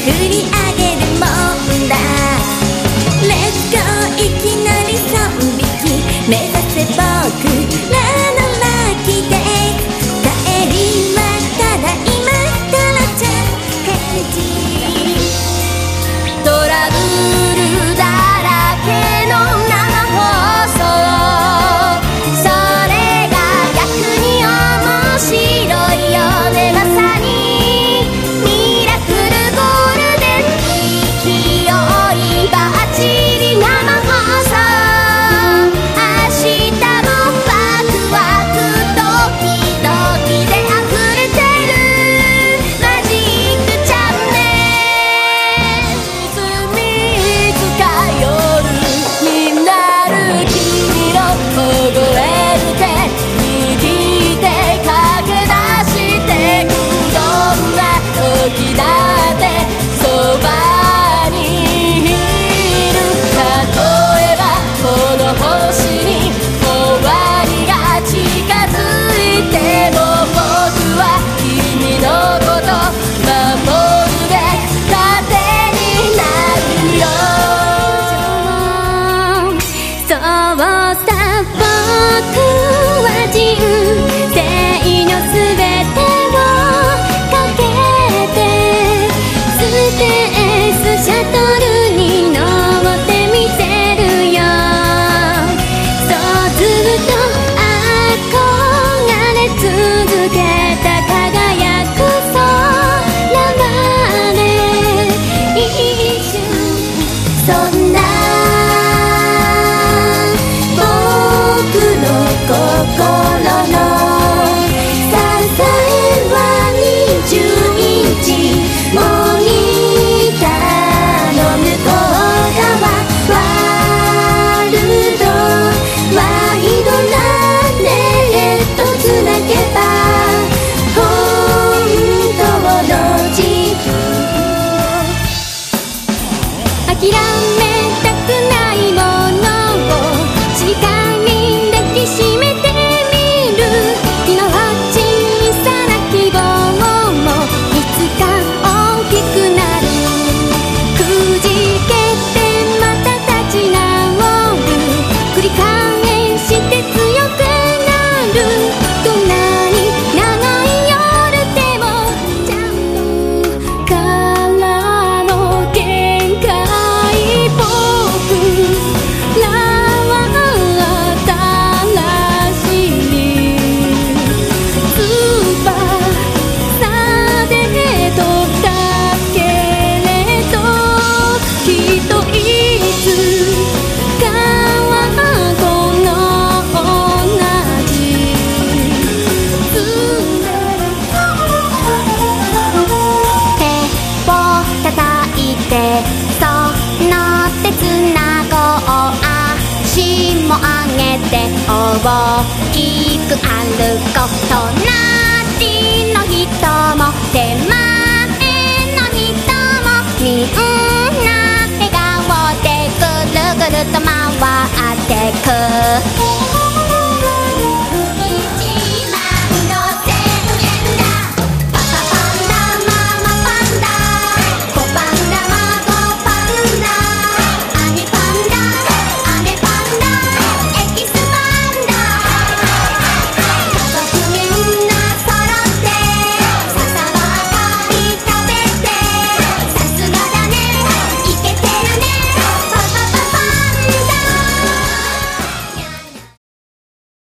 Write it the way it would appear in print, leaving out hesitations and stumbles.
振り上げるもんだ。 Let's go いきなり3匹目指せ僕らのラッキーデイ。帰りはただ今からチャレンジ。トラブルだらけの生放送、それが逆に面白いよね。まさにミラクルゴールデン、勢いバッチリ生放送。明日もワクワクドキドキで溢れてるマジックチャンネル。いつか夜になる君の凍える手握って駆け出してく。どんな時だってそばにいる。例えばこの星に終わりが近づいても、僕は君のこと守るべく盾になるよ。そうさ、僕は人生のすべてをかけてスペースシャトルに乗ってみせるよ。そうずっと憧れ続けた輝く空まで一瞬、そんな僕の心の支えは20インチモニターの向こう側、ワールドワイドなネットつなげば本当の自分を諦めたくないものをしっかり抱きしめてみる。今は小さな希望もいつか大きくなる。くじけてまた立ち直る。繰り返して強くなる。どんなに長い夜でもジャンプからの限界、僕らは新しい翼で飛んだけれど、きっといつかはこの同じ爪手を叩いて、その手つなごう。足も上げて大きく歩こう。